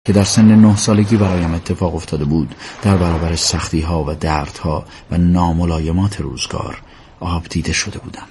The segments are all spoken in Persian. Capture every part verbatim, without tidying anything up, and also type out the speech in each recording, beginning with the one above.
که در سن نه سالگی برایم اتفاق افتاده بود در برابر سختی ها و دردها و ناملایمات روزگار آب دیده شده بودم.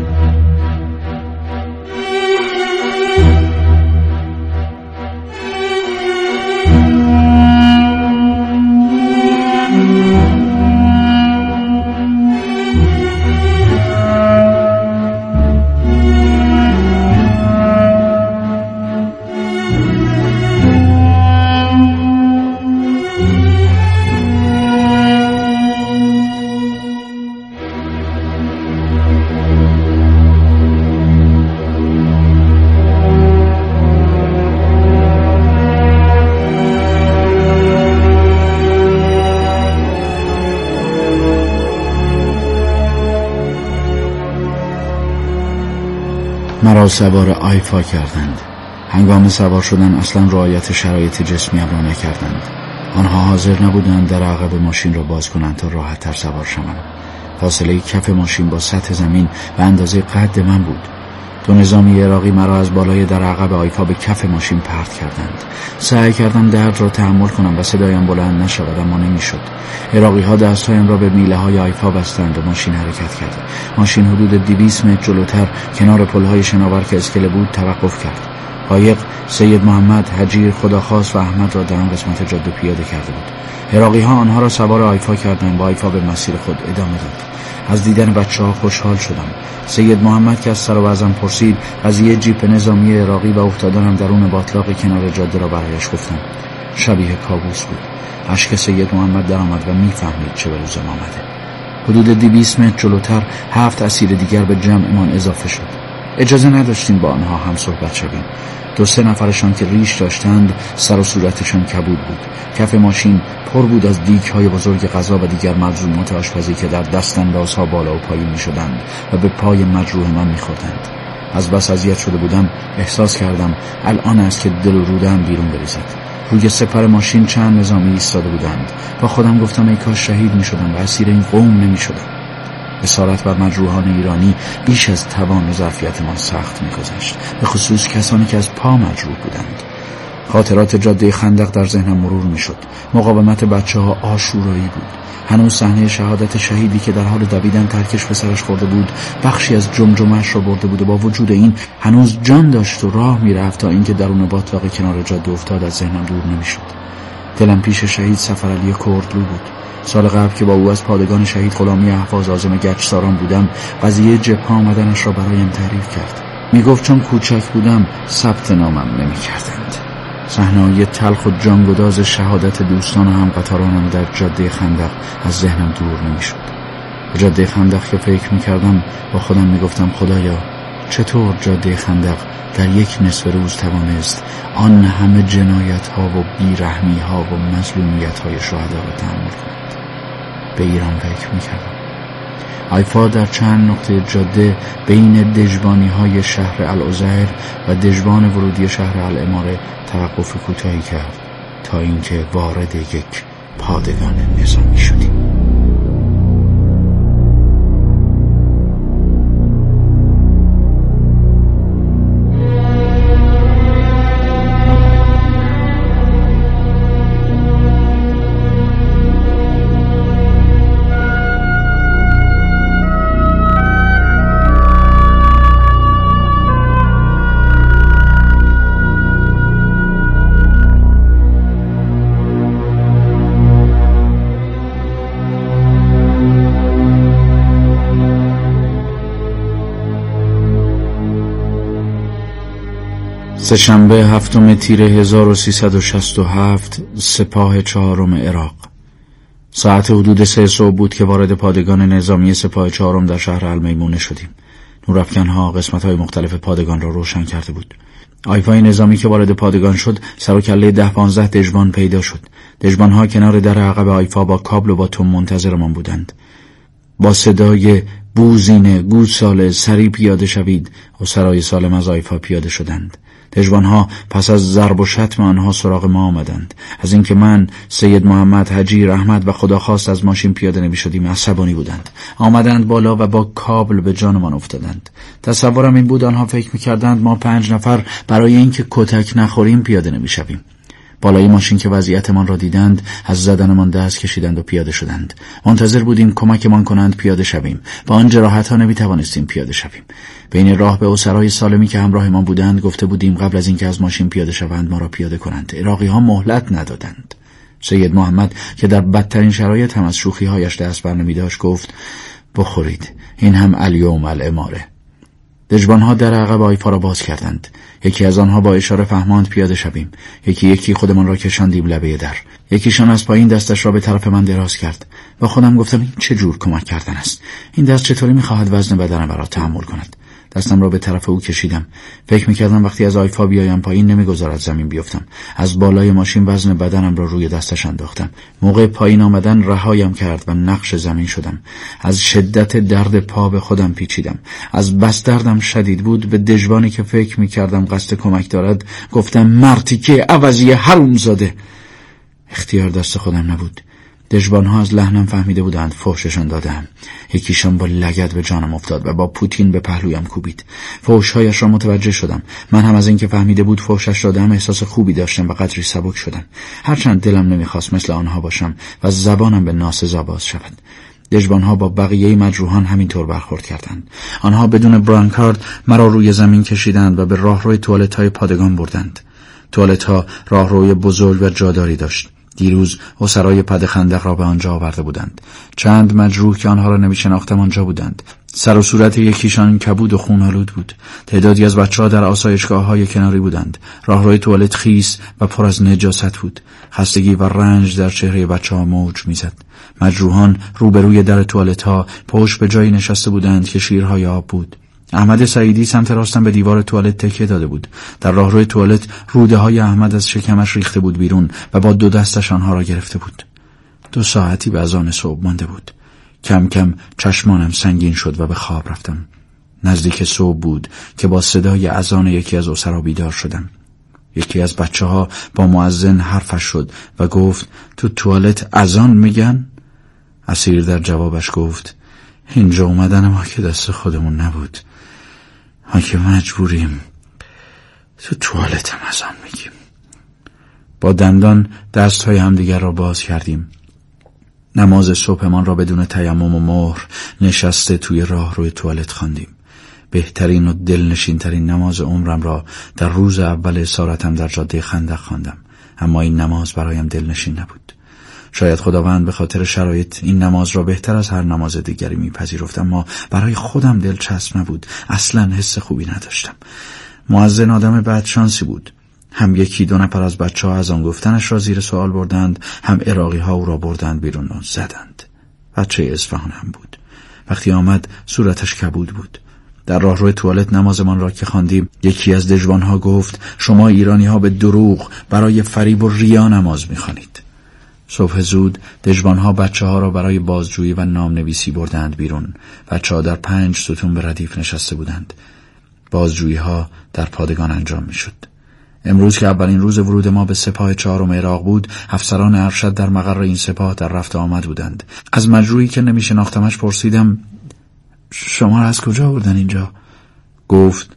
مرا سوار آیفا کردند. هنگام سوار شدن اصلا رعایت شرایط جسمیم را نکردند. آنها حاضر نبودند در عقب ماشین را باز کنند تا راحت تر سوار شوم. فاصله کف ماشین با سطح زمین و اندازه قد من بود. دو نظامی عراقی مرا از بالای در عقب آیفا به کف ماشین پرت کردند. سعی کردم درد را تحمل کنم و صدایم بلند نشود، اما نمیشد. عراقی ها دستهایم را به میله های آیفا بستند و ماشین حرکت کرد. ماشین حدود دویست متر جلوتر کنار پلهای شناور که اسکله بود توقف کرد. قایق سید محمد، حجیر، خداخواست و احمد را در آن قسمت جاده پیاده کرده بود. عراقی ها آنها را سوار آیفا کردند و آیفا به مسیر خود ادامه داد. از دیدن بچه ها خوشحال شدم. سید محمد که از سر و وضعم پرسید، قضیه جیپ نظامی عراقی و افتادنم درون باطلاق کنار جاده را برایش گفتم. شبیه کابوس بود. اشک سید محمد در آمد و میفهمید چه به روزم آمده. حدود دویست متر جلوتر هفت اسیر دیگر به جمعمان اضافه شد. اجازه نداشتیم با آنها هم صحبت شویم. دو سه نفرشان که ریش داشتند سر و صورتشان کبود بود. کف ماشین پر بود از دیگ‌های بزرگ غذا و دیگر ملزومات آشپزی که در دستاندازها بالا و پایین می‌شدند و به پای مجروح من می‌خوردند. از بس اذیت شده بودم احساس کردم الان است که دل و روده‌ام بیرون بریزد. روی سپر ماشین چند نظامی ایستاده بودند. با خودم گفتم ای کاش شهید می‌شدم و اسیر این قوم نمی‌شدم. اسارت بر مجروحان ایرانی بیش از توان و ظرفیت ما سخت می‌گذشت، به خصوص کسانی که از پا مجروح بودند. خاطرات جاده خندق در ذهنم مرور می‌شد. مقاومت بچه‌ها آشورایی بود. هنوز صحنه شهادت شهیدی که در حال دویدن ترکش به سرش خورده بود بخشی از جمجمه‌اش را برده بود و با وجود این هنوز جان داشت و راه می‌رفت تا اینکه درون باطلاق کنار جاده افتاد از ذهنم دور نمی‌شد. دلم پیش شهید سفرعلی کردلو بود. سال قبل که با او از پادگان شهید غلامی احواز عازم گچساران بودم، قضیه جبهه آمدنش را برایم تعریف کرد. میگفت چون کوچک بودم ثبت نامم نمی‌کردند. صحنه‌های تلخ و جانگداز شهادت دوستان و همقطارانم در جاده خندق از ذهنم دور نمی‌شد. به جاده خندق که فکر می‌کردم با خودم میگفتم خدایا چطور جاده خندق در یک نصف روز توانست آن همه جنایت‌ها و بیرحمی‌ها و مظلومیت‌های شهدا را تحمل کند. به ایران فکر می‌کردم. آیفا در چند نقطه جاده بین دژبانی‌های شهر العزیر و دژبان ورودی شهر الاماره توقف کوتاهی کرد تا اینکه وارد یک پادگان نظامی شدیم. سه‌شنبه هفتم تیر هزار و سیصد و شصت و هفت، سپاه چهارم عراق. ساعت حدود سه صبح بود که وارد پادگان نظامی سپاه چهارم در شهر المیمونه شدیم. نورافکن‌ها قسمت‌های مختلف پادگان را روشن کرده بود. آیفای نظامی که وارد پادگان شد، سر و کله ده پانزده دژبان پیدا شد. دژبان‌ها کنار در عقب آیفا با کابل و با تم منتظرمان بودند. با صدای بوزینه گوساله سری پیاده شوید و سرای سالم از آیفا پیاده شدند. دژبان‌ها پس از ضرب و شتم آنها سراغ ما آمدند. از اینکه من، سید محمد، حجیر، احمد و خداخواست از ماشین پیاده نمی‌شدیم عصبانی بودند. آمدند بالا و با کابل به جانمان افتادند. تصورم این بود آنها فکر می‌کردند ما پنج نفر برای اینکه کتک نخوریم پیاده نمی‌شویم. بالای ماشین که وضعیتمان را دیدند از زدنمان دست کشیدند و پیاده شدند. منتظر بودیم کمکمان کنند پیاده شویم. با آن جراحت‌ها نمی‌توانستیم پیاده شویم. بین راه به اسرای سالمی که همراهمان بودند گفته بودیم قبل از اینکه از ماشین پیاده شوند ما را پیاده کنند. عراقی‌ها مهلت ندادند. سید محمد که در بدترین شرایط هم از شوخی‌هایش دست برنمی‌داشت گفت بخورید، این هم الیوم الاماره. دژبان‌ها در عقب آیفا را باز کردند. یکی از آنها با اشاره فهماند پیاده شویم. یکی یکی خودمان را کشاندیم لبه در. یکیشان از پایین دستش را به طرف من دراز کرد. با خودم گفتم این چه جور کمک کردن است؟ این دست چطوری می‌خواهد وزن بدنم را تحمل کند؟ دستم را به طرف او کشیدم. فکر می‌کردم وقتی از آیفا بیایم پایین نمی‌گذارد زمین بیفتم. از بالای ماشین وزن بدنم را روی دستش انداختم. موقع پایین آمدن رهایم کرد و نقش زمین شدم. از شدت درد پا به خودم پیچیدم. از بس دردم شدید بود به دژبانی که فکر می‌کردم قصد کمک دارد گفتم مرتیکه عوضی حرومزاده. اختیار دست خودم نبود. دژبان‌ها از لحنم فهمیده بودند فحششان دادم. یکیشان با لگد به جانم افتاد و با پوتین به پهلویم کوبید. فحش‌هایش را متوجه شدم. من هم از اینکه فهمیده بود فحشش دادم احساس خوبی داشتم و قدری سبک شدم. هرچند دلم نمیخواست مثل آنها باشم و زبانم به ناسزا باز شود. دژبان‌ها با بقیه مجروحان همینطور برخورد کردند. آنها بدون برانکارد مرا روی زمین کشیدند و به راهروی توالت‌های پادگان بردند. توالت‌ها راهروی بزرگ و جاداری داشت. دیروز اسرای پد خندق را به آنجا آورده بودند. چند مجروح که آنها را نمی‌شناختم آنجا بودند. سر و صورت یکیشان کبود و خون‌آلود بود. تعدادی از بچه‌ها در آسایشگاه‌های کناری بودند. راهروی توالت خیس و پر از نجاست بود. خستگی و رنج در چهره بچه‌ها موج می‌زد. مجروحان روبروی در توالت‌ها پشت به جایی نشسته بودند که شیرهای آب بود. احمد سعیدی سمت راستم به دیوار توالت تکیه داده بود. در راهروی توالت روده های احمد از شکمش ریخته بود بیرون و با دو دستش آنها را گرفته بود. دو ساعتی به اذان صبح مانده بود. کم کم چشمانم سنگین شد و به خواب رفتم. نزدیک صبح بود که با صدای اذان یکی از اسرا بیدار شدم. یکی از بچه ها با مؤذن حرفش شد و گفت تو توالت اذان میگن؟ اسیر در جوابش گفت اینجا اومدن ما که دست خودمون نبود، ما که مجبوریم تو توالت هم اذان میگیم. با دندان دست های همدیگر را باز کردیم. نماز صبحمان را بدون تیمم و مهر نشسته توی راه روی توالت خواندیم. بهترین و دلنشین ترین نماز عمرم را در روز اول اسارتم در جاده خندق خواندم، اما این نماز برایم دلنشین نبود. شاید خداوند به خاطر شرایط این نماز را بهتر از هر نماز دیگری میپذیرفت، اما برای خودم دلچسب نبود. اصلا حس خوبی نداشتم. مؤذن آدم بدشانسی بود. هم یکی دو نفر از بچه ها از آن گفتنش را زیر سوال بردند، هم عراقی ها او را بردند بیرون و زدند. بچه اصفهان هم بود. وقتی آمد صورتش کبود بود. در راهروی توالت نمازمان را که خواندیم یکی از دژبان‌ها گفت شما ایرانی‌ها به دروغ برای فریب و ریا نماز می‌خوانید. صبح زود دژبان‌ها بچه‌ها را برای بازجویی و نامنویسی بردند بیرون. بچه‌ها در پنج ستون به ردیف نشسته بودند. بازجویی‌ها در پادگان انجام می‌شد. امروز که اولین روز ورود ما به سپاه چهارم عراق بود، افسران ارشد در مقر این سپاه در رفت آمد بودند. از مجروحی که نمی‌شناختمش پرسیدم شما را از کجا بردن اینجا؟ گفت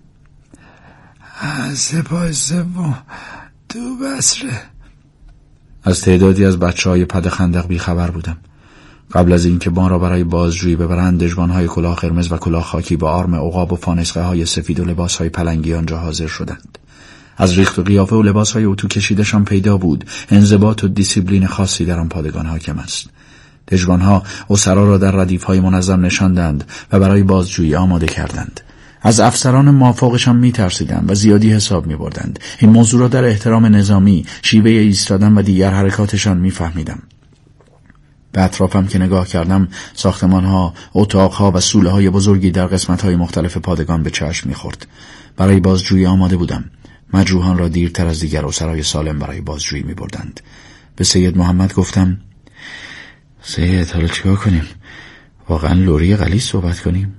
از سپاه سوم تو بصره. از تعدادی از بچه‌های پد خندق بی خبر بودم. قبل از اینکه ما را برای بازجویی ببرند دژبان‌های کلاه قرمز و کلاه خاکی با آرم عقاب و فانسقه‌های سفید و لباس‌های پلنگی آنجا حاضر شدند. از ریخت و قیافه و لباس‌های اتو کشیدشان پیدا بود انضباط و دیسیپلین خاصی در آن پادگان حاکم است. دژبان‌ها اسرا را در ردیف‌های منظم نشاندند و برای بازجویی آماده کردند. از افسران مافوقشان می‌ترسیدند و زیادی حساب می‌بردند. این موضوع را در احترام نظامی، شیوه ایستادن و دیگر حرکاتشان می‌فهمیدم. به اطرافم که نگاه کردم ساختمان‌ها، اتاق‌ها و سوله‌های بزرگی در قسمت‌های مختلف پادگان به چشم می‌خورد. برای بازجویی آماده بودم. مجروحان را دیرتر از دیگر اسرای سالم برای بازجویی می‌بردند. به سید محمد گفتم سید حالا چیکار کنیم؟ واقعا لوری غلیظ صحبت کنیم؟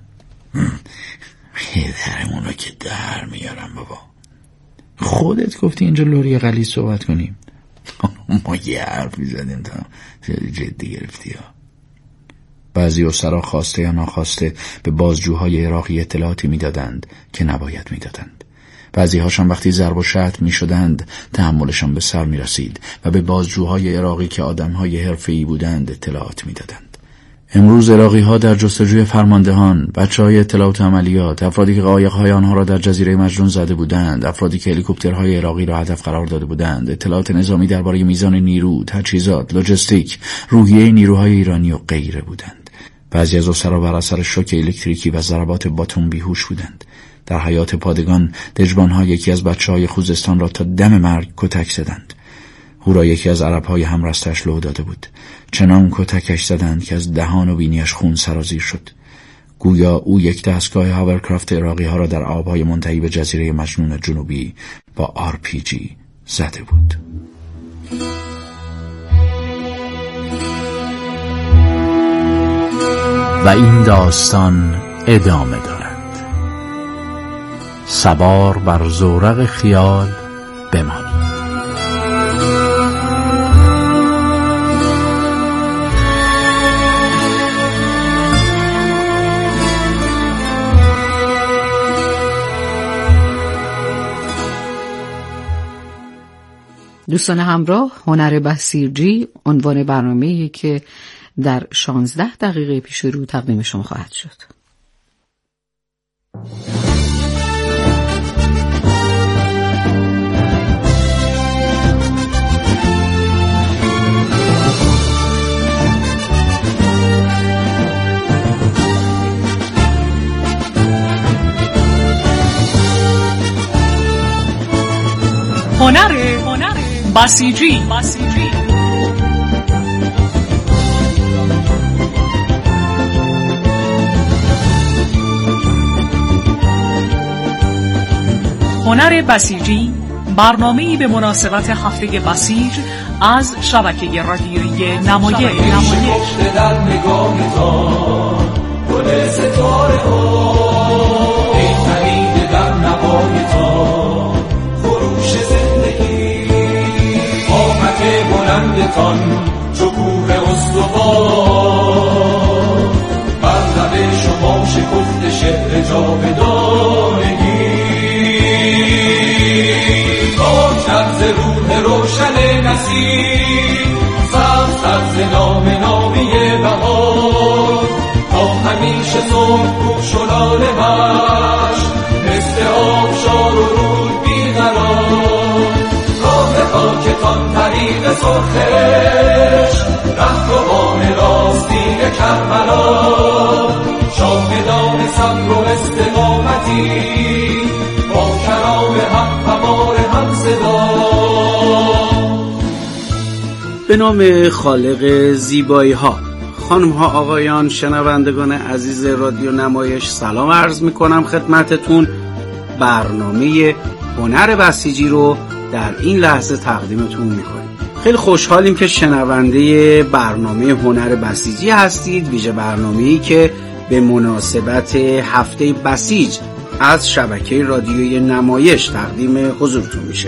پدرمون رو که در میارم بابا. خودت گفتی اینجا لوری غلیظ صحبت کنیم. ما یه حرف میزدیم تا جدی گرفتی ها. بعضی اسرا خواسته یا ناخواسته به بازجوهای عراقی اطلاعاتی میدادند که نباید میدادند. بعضی هاشان وقتی ضرب و شتم می شدند تحملشان به سر می رسید و به بازجوهای عراقی که آدمهای حرفه‌ای بودند اطلاعات می دادند. امروز عراقی ها در جستجوی فرماندهان، بچه های اطلاعات عملیات، افرادی که قایق‌های آنها را در جزیره مجنون زده بودند، افرادی که هلیکوپترهای عراقی را هدف قرار داده بودند، اطلاعات نظامی درباره میزان نیرو، تجهیزات، لوجستیک، روحیه نیروهای ایرانی و غیره بودند. بعضی از اسرا بر اثر شوک الکتریکی و ضربات باتون بیهوش بودند. در حیات پادگان دژبان‌ها یکی از بچه‌های خوزستان را تا دم مرگ کتک زدند. او را یکی از عرب‌های همرستش لو داده بود. چنان کتکش زدند که از دهان و بینیش خون سرازیر شد. گویا او یک دستگاه هاورکرافت عراقی ها را در آب‌های منتهی به جزیره مجنون جنوبی با آر پی جی زده بود. و این داستان ادامه دارد. سوار بر زورق خیال بمانید. دوستان همراه، هنر بصیرجی عنوان برنامه‌ای که در شانزده دقیقه پیش رو تقدیم شما خواهد شد. هنر بسیجی بسیجی هنر بسیجی برنامه‌ای به مناسبت هفته بسیج از شبکه رادیویی نمایش. نمایش در نگاه تا گل ستاره ها، ای خرید در نوای تا خروش زندگی، قامت بلندتان شکوه استوار، بر لب شما شکفت شعر جاودانگی، از روح روشن نسیم سبزتر ز نام نامی بهار، تا همیشه صبح گوش و لاله مشت مثل آبشار و رود بیقرار، راه خاکتان طریق سرخش رهروان راستین کربلا، شاهدان صبر و استقامتی با کرام حق همار هم صدا. به نام خالق زیبایی ها، خانم ها آقایان شنوندگان عزیز رادیو نمایش، سلام عرض می کنم خدمتتون. برنامه هنر بسیجی رو در این لحظه تقدیمتون می کنیم. خیلی خوشحالیم که شنونده برنامه هنر بسیجی هستید، ویژه برنامه‌ای که به مناسبت هفته بسیج از شبکه رادیویی نمایش تقدیم حضورتون میشه.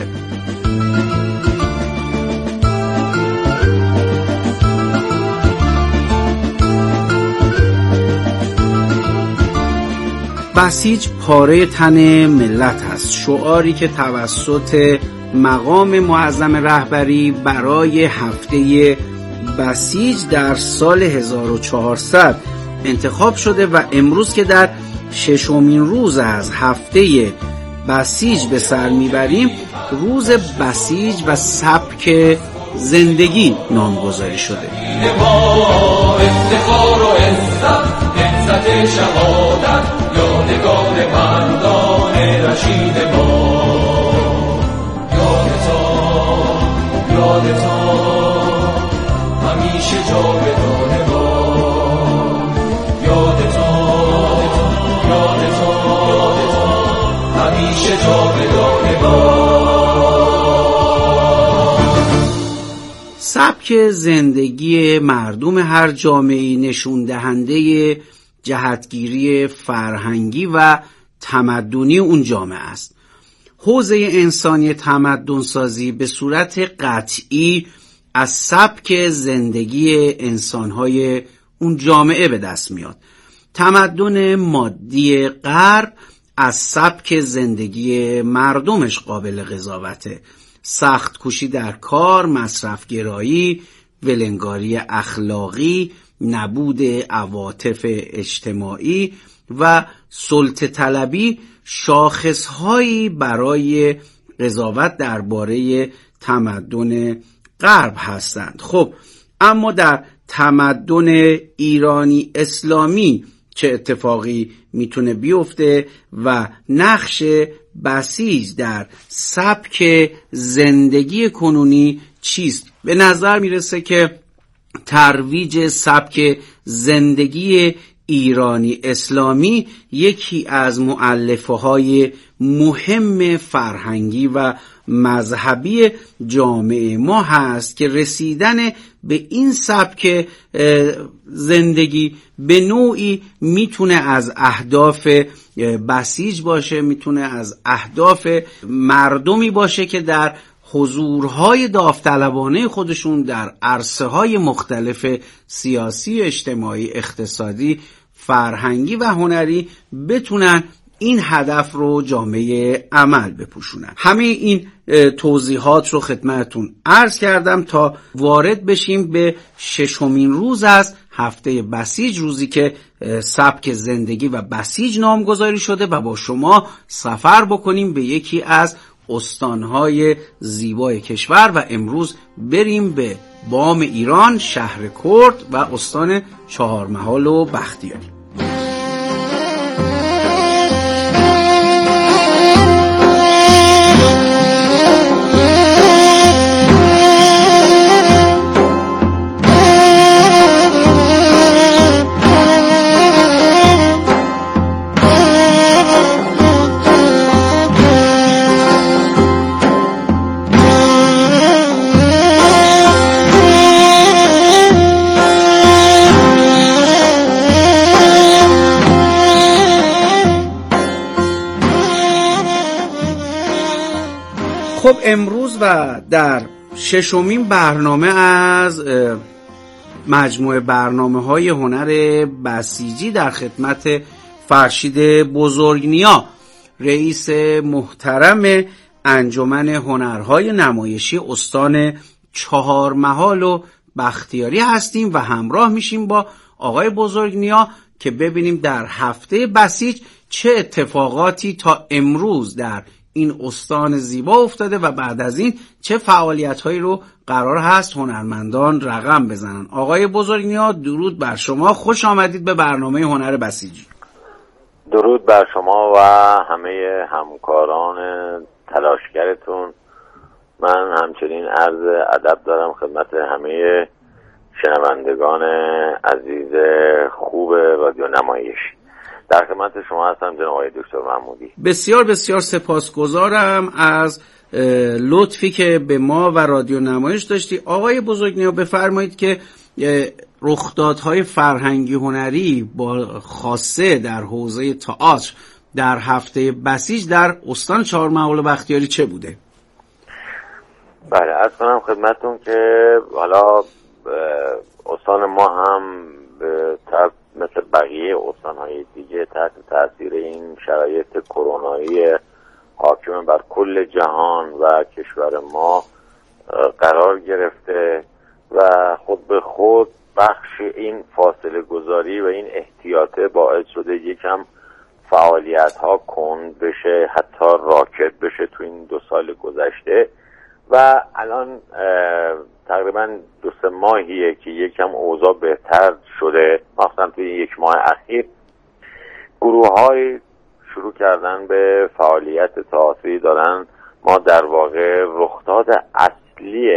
بسیج پاره تن ملت است، شعاری که توسط مقام معظم رهبری برای هفته بسیج در سال هزار و چهارصد انتخاب شده و امروز که در ششمین روز از هفته بسیج به سر میبریم، روز بسیج و سبک زندگی نامگذاری شده. افتخار و عزت، عزت شهادت، یادگار مردان رشید ما، یادتا یادتا همیشه جاودان ما، یادتا یادتا همیشه جاودان ما. سبک زندگی مردم هر جامعه‌ای نشون دهنده جهتگیری فرهنگی و تمدنی اون جامعه است. حوزه انسانی تمدن سازی به صورت قطعی از سبک زندگی انسانهای اون جامعه به دست میاد. تمدن مادی غرب از سبک زندگی مردمش قابل قضاوته. سخت کوشی در کار، مصرف گرایی، ولنگاری اخلاقی، نبود عواطف اجتماعی و سلطه طلبی شاخصهایی برای قضاوت درباره تمدن غرب هستند. خب اما در تمدن ایرانی اسلامی چه اتفاقی میتونه بیفته و نقش بسیج در سبک زندگی کنونی چیست؟ به نظر میرسه که ترویج سبک زندگی ایرانی اسلامی یکی از مؤلفه‌های مهم فرهنگی و مذهبی جامعه ما هست که رسیدن به این سبک زندگی به نوعی میتونه از اهداف بسیج باشه، میتونه از اهداف مردمی باشه که در حضورهای داوطلبانه خودشون در عرصه‌های مختلف سیاسی، اجتماعی، اقتصادی، فرهنگی و هنری بتونن این هدف رو جامعه عمل بپوشونن. همه این توضیحات رو خدمتتون عرض کردم تا وارد بشیم به ششمین روز از هفته بسیج، روزی که سبک زندگی و بسیج نامگذاری شده و با شما سفر بکنیم به یکی از استانهای زیبای کشور و امروز بریم به بام ایران، شهر کرد و استان چهارمحال و بختیاری. خب امروز و در ششمین برنامه از مجموعه برنامه‌های هنر بسیجی در خدمت فرشید بزرگنیا، رئیس محترم انجمن هنرهای نمایشی استان چهارمحال و بختیاری هستیم و همراه میشیم با آقای بزرگنیا که ببینیم در هفته بسیج چه اتفاقاتی تا امروز در این استان زیبا افتاده و بعد از این چه فعالیت‌هایی رو قرار هست هنرمندان رقم بزنن. آقای بزرگنیا درود بر شما، خوش آمدید به برنامه هنر بسیجی. درود بر شما و همه همکاران تلاشگرتون. من همچنین عرض ادب دارم خدمت همه شنوندگان عزیز خوب رادیو نمایش. در خدمت شما هستم جناب آقای دکتر محمودی. بسیار بسیار سپاسگزارم از لطفی که به ما و رادیو نمایش داشتی. آقای بزرگنیا بفرمایید که رخدادهای فرهنگی هنری با خاصه در حوزه تئاتر در هفته بسیج در استان چهارمحال و بختیاری چه بوده؟ بله عرض کنم خدمتتون که حالا استان ما هم به طرف مثل بقیه استان‌های دیگه تحت تاثیر این شرایط کرونایی حاکم بر کل جهان و کشور ما قرار گرفته و خود به خود بخش این فاصله گذاری و این احتیاطه باعث شده یکم فعالیت‌ها کند بشه، حتی راکد بشه تو این دو سال گذشته و الان تقریبا دو سه ماهیه که یکم اوضاع بهتر شده. مخصوصا توی یک ماه اخیر گروه‌های شروع کردن به فعالیت تئاتری دارن. ما در واقع رخداد اصلی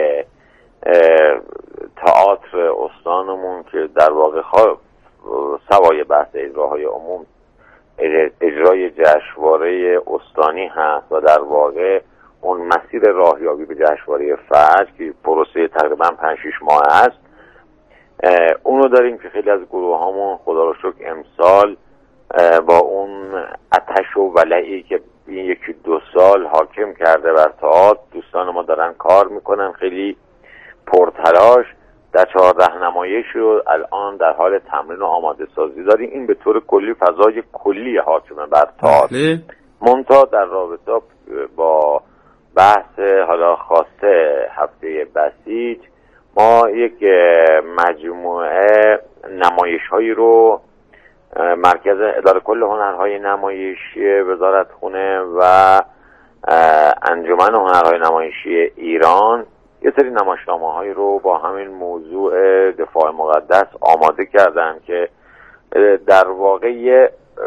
تئاتر استانمون که در واقع سوای بحث اجراهای عموم اجرای جشنواره استانی هست و در واقع اون مسیر راهیابی به جشنواره فجر که پروسه تقریبا پنج شش ماه است، اونو داریم که خیلی از گروه هامون خدا رو شکر امسال با اون آتش و ولعی که این یکی دو سال حاکم کرده بر تئاتر دوستان ما دارن کار میکنن خیلی پرتلاش در چهارده نمایش رو الان در حال تمرین و آماده سازی داریم. این به طور کلی فضای کلی حاکمه بر تئاتر. منتها در رابطه با بحث حالا خاصه هفته بسیج ما یک مجموعه نمایش هایی رو مرکز اداره کل هنرهای نمایشی وزارتخونه و انجمن هنرهای نمایشی ایران یه سری نمایشنامه هایی رو با همین موضوع دفاع مقدس آماده کردن که در واقع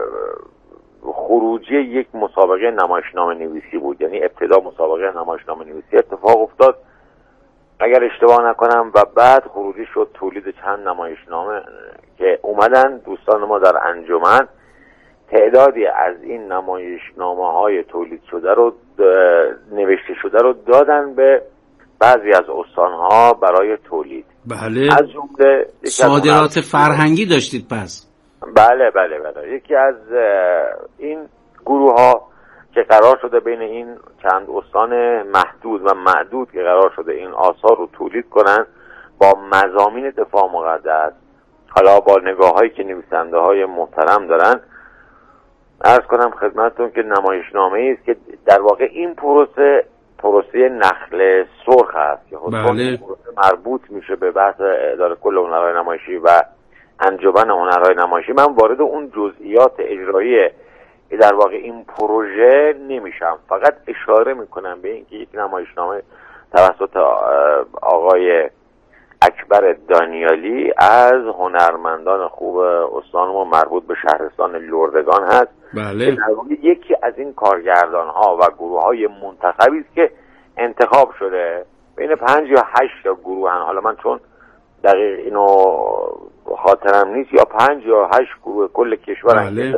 خروجی یک مسابقه نمایشنامه نویسی بود. یعنی ابتدا مسابقه نمایشنامه نویسی اتفاق افتاد اگر اشتباه نکنم و بعد خروجی شد تولید چند نمایشنامه که اومدن دوستان ما در انجمن تعدادی از این نمایشنامه های تولید شده رو نوشته شده رو دادن به بعضی از استانها برای تولید. بله. از جمله صادرات فرهنگی داشتید پس؟ بله بله بله. یکی از این گروه ها که قرار شده بین این چند استان محدود و معدود که قرار شده این آثار رو تولید کنن با مضامین دفاع مقدس، حالا با نگاه هایی که نویسنده های محترم دارن، عرض کنم خدمتتون که نمایشنامه است که در واقع این پروسه پروسه نخل سرخ است که بله. مربوط میشه به بحث اداره کل هنرهای نمایشی و انجمن هنرهای نمایشی. من وارد اون جزئیات اجرایی در واقع این پروژه نمیشم، فقط اشاره میکنم به اینکه یک نمایشنامه توسط آقای اکبر دانیالی از هنرمندان خوب استان ما مربوط به شهرستان لردگان هست. بله. که در واقع یکی از این کارگردان ها و گروه های منتخبی است که انتخاب شده بین پنج یا هشت تا گروه هن. حالا من چون دقیق اینو خاطرم نیست، یا پنج یا هشت گروه کل کشور بله.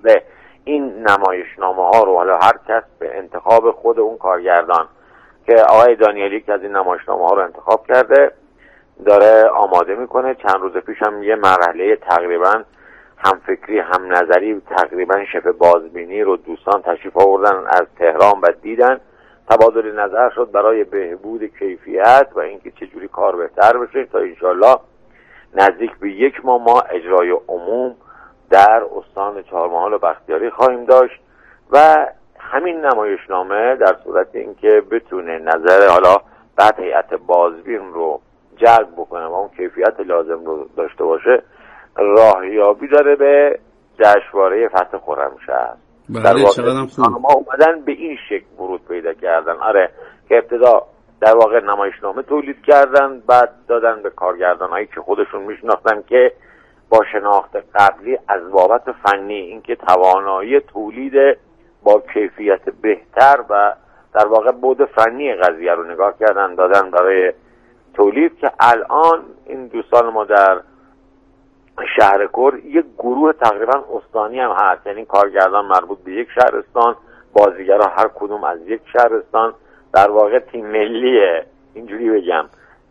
این نمایشنامه ها رو حالا هر کس به انتخاب خود اون کارگردان که آقای دانیالی که از این نمایشنامه ها رو انتخاب کرده داره آماده میکنه. چند روز پیش هم یه مرحله تقریبا هم فکری هم نظری تقریبا شبه بازبینی رو دوستان تشریف آوردن از تهران و دیدن، تبادل نظر شد برای بهبود کیفیت و اینکه چجوری کار بهتر بشه تا انشالله نزدیک به یک ماه ما اجرای عموم در استان چهارمحال و بختیاری خواهیم داشت و همین نمایشنامه در صورت اینکه بتونه نظر حالا بعد هیئت بازبین رو جلب بکنه و اون کیفیت لازم رو داشته باشه راهیابی داره به جشنواره فتح خرمشهر. بله چقدرم خوب. ما اومدن به این شکل ورود پیدا کردن. آره که ابتدا در واقع نمایشنامه تولید کردن، بعد دادن به کارگردانایی که خودشون میشناختن که با شناخت قبلی از بابت فنی اینکه توانایی تولید با کیفیت بهتر و در واقع بعد فنی قضیه رو نگاه کردن دادن برای تولید که الان این دوستان ما در شهرکور یک گروه تقریبا استانی هم هست، یعنی کارگردان مربوط به یک شهرستان، بازیگرا هر کدوم از یک شهرستان، در واقع تیم ملیه اینجوری بگم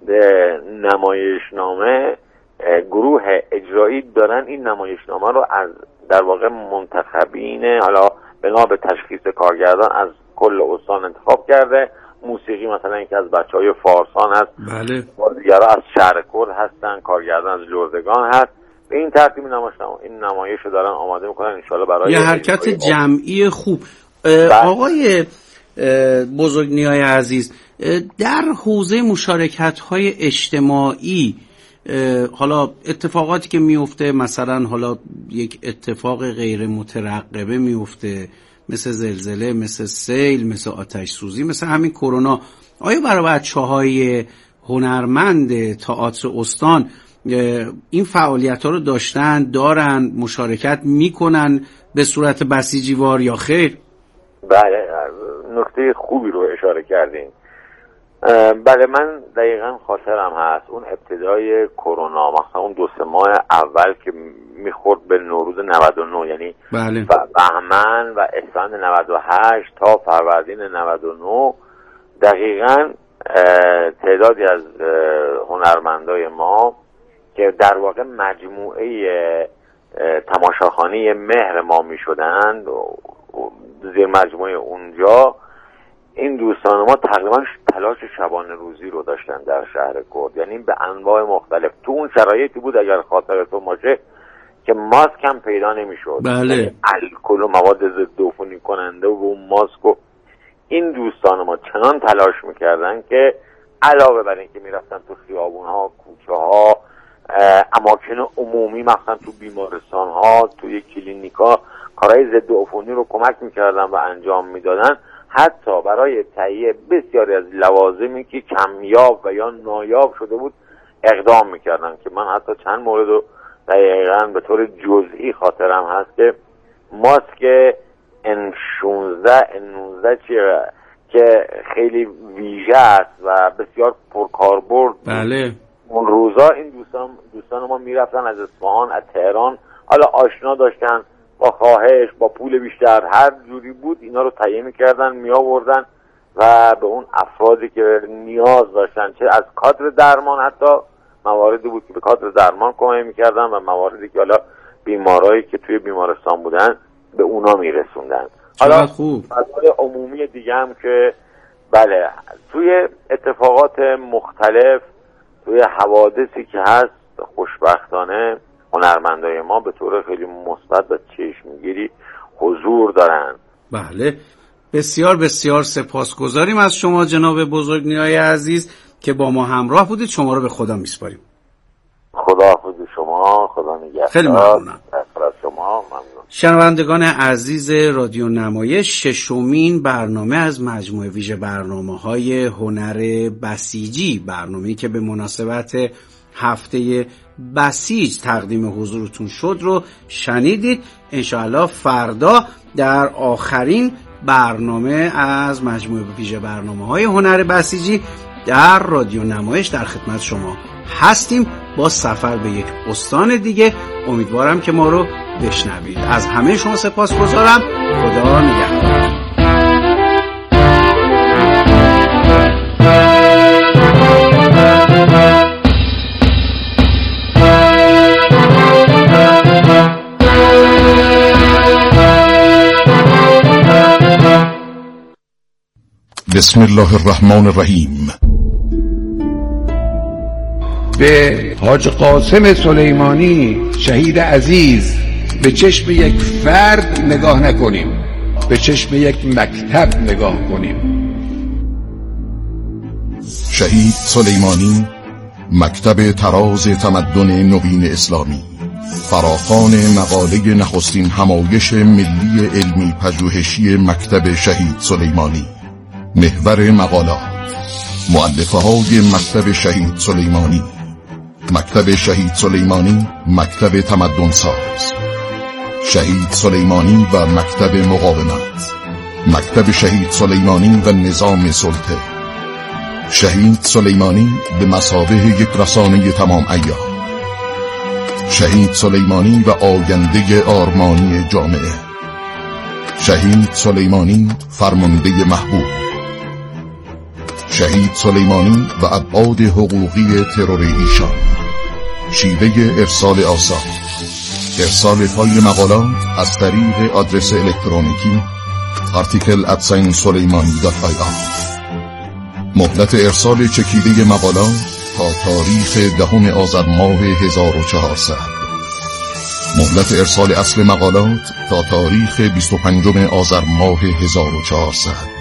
نمایشنامه گروه اجرایی دارن این نمایشنامه رو از در واقع منتخبین حالا بنا به تشخیص کارگردان از کل استان انتخاب کرده. موسیقی مثلا اینکه از بچهای فارسان هست، بله. بازیگرا از شهرکرد هستن، کارگردان از لردگان هست. به این ترتیب نمایشنامه این نمایش رو دارن آماده میکنن انشالله برای یه حرکت جمعی خوب. آقای بزرگنیای عزیز، در حوزه مشارکت‌های اجتماعی حالا اتفاقاتی که میفته، مثلا حالا یک اتفاق غیر مترقبه میفته مثل زلزله، مثل سیل، مثل آتش سوزی، مثل همین کرونا، آیا برای بچه‌های هنرمند تئاتر استان این فعالیت‌ها رو داشتن، دارن، مشارکت میکنن به صورت بسیجیوار یا خیر؟ بله نکته خوبی رو اشاره کردین. بله من دقیقا خاطرم هست اون ابتدای کرونا، مثلا اون دو سه ماه اول که میخورد به نوروز نود و نه، یعنی بله. بهمن و اسفند نود و هشت تا فروردین نود و نه، دقیقا تعدادی از هنرمندای ما که در واقع مجموعه تماشاخانه مهر ما میشدند زیر مجموعه اونجا این دوستان ما تقریبا تلاش شبانه روزی رو داشتن در شهر کرد، یعنی به انواع مختلف. تو اون شرایطی بود اگر خاطرتون باشه که ماسک هم پیدا نمیشد، بله، الکل و مواد ضد عفونی کننده و اون ماسک و این دوستان ما چنان تلاش میکردن که علاوه بر اینکه میرفتن تو خیابون ها، کوچه ها، اماکن عمومی، مثلا تو بیمارستان ها، توی کلینیکا کارهای ضد عفونی رو کمک میکردن و انجام میدادن. حتی برای تهیه بسیاری از لوازمی که کمیاب و یا نایاب شده بود اقدام میکردن که من حتی چند مورد رو دقیقاً به طور جزئی خاطرم هست که ماسک ان شانزده ان نوزده چیه که خیلی ویژه است و بسیار پرکاربرد. بله. اون روزا این دوستان دوستان ما میرفتن از اصفهان، از تهران، حالا آشنا داشتن با خواهش، با پول بیشتر، هر جوری بود اینا رو تهیه میکردن می آوردن و به اون افرادی که نیاز داشتن، چه از کادر درمان، حتی مواردی بود که به کادر درمان کمک میکردن و مواردی که حالا بیمارایی که توی بیمارستان بودن به اونا میرسوندن. حالا خوب مسائل عمومی دیگه هم که بله توی اتفاقات مختلف، توی حوادثی که هست، خوشبختانه هنرمندای ما به طور خیلی مثبت و چشمگیری حضور دارن. بله، بسیار بسیار سپاسگزاریم از شما جناب بزرگنیای عزیز که با ما همراه بودید. شما رو به خدا میسپاریم. خدا حافظ شما، خدا نگهدار. خیلی ممنونم از شما. ممنون. شنوندگان عزیز رادیو نمایش، ششمین برنامه از مجموعه ویژه برنامه‌های هنر بسیجی، برنامه‌ای که به مناسبت هفته بسیج تقدیم حضورتون شد رو شنیدید. انشاءالله فردا در آخرین برنامه از مجموعه ویژه برنامه‌های هنر بسیجی در رادیو نمایش در خدمت شما هستیم با سفر به یک استان دیگه. امیدوارم که ما رو بشنوید. از همه شما سپاسگزارم. خدا نگهدار. بسم الله الرحمن الرحیم. به حاج قاسم سلیمانی شهید عزیز به چشم یک فرد نگاه نکنیم، به چشم یک مکتب نگاه کنیم. شهید سلیمانی، مکتب تراز تمدن نوین اسلامی، فراخوان مقاله نخستین همایش ملی علمی پژوهشی مکتب شهید سلیمانی. محور مقالات، مؤلفه های مکتب شهید سلیمانی. مکتب شهید سلیمانی، مکتب تمدن ساز. شهید سلیمانی و مکتب مقاومت. مکتب شهید سلیمانی و نظام سلطه. شهید سلیمانی به مثابه یک رسانه تمام عیار. شهید سلیمانی و آینده آرمانی جامعه. شهید سلیمانی فرمانده محبوب. شهید سلیمانی و ابعاد حقوقی ترور ایشان. شیوه ارسال آثار: ارسال فایل مقالات از طریق آدرس الکترونیکی article at suleimani dot i r. مهلت ارسال چکیده مقالات تا تاریخ دهم آذر ماه هزار و چهارصد. مهلت ارسال اصل مقالات تا تاریخ بیست و پنجم آذر ماه هزار و چهارصد.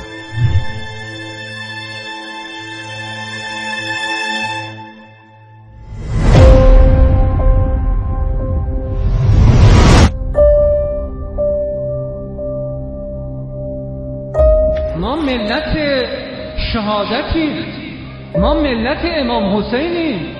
ما ملت شهادتیم، ما ملت امام حسینیم.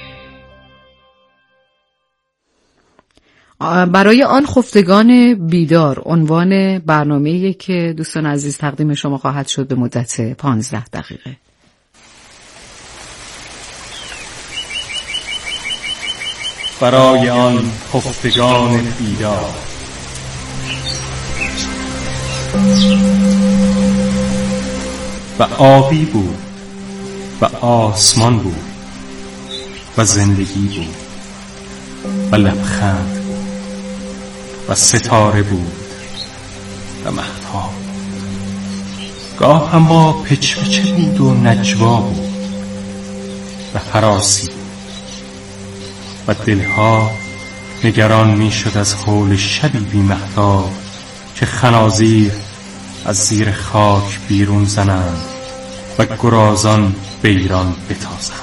برای آن خفتگان بیدار عنوان برنامه‌ای که دوستان عزیز تقدیم شما خواهد شد به مدت پانزده دقیقه. برای آن خفتگان بیدار. و آبی بود و آسمان بود و زندگی بود و لبخند بود و ستاره بود و مهتاب. گاه اما پچ‌پچه بود و نجوا بود و هراسی و دلها نگران می شد از حول شبی بی مهتاب که خنازیر از زیر خاک بیرون زنند و گرازان به ایران بتازند.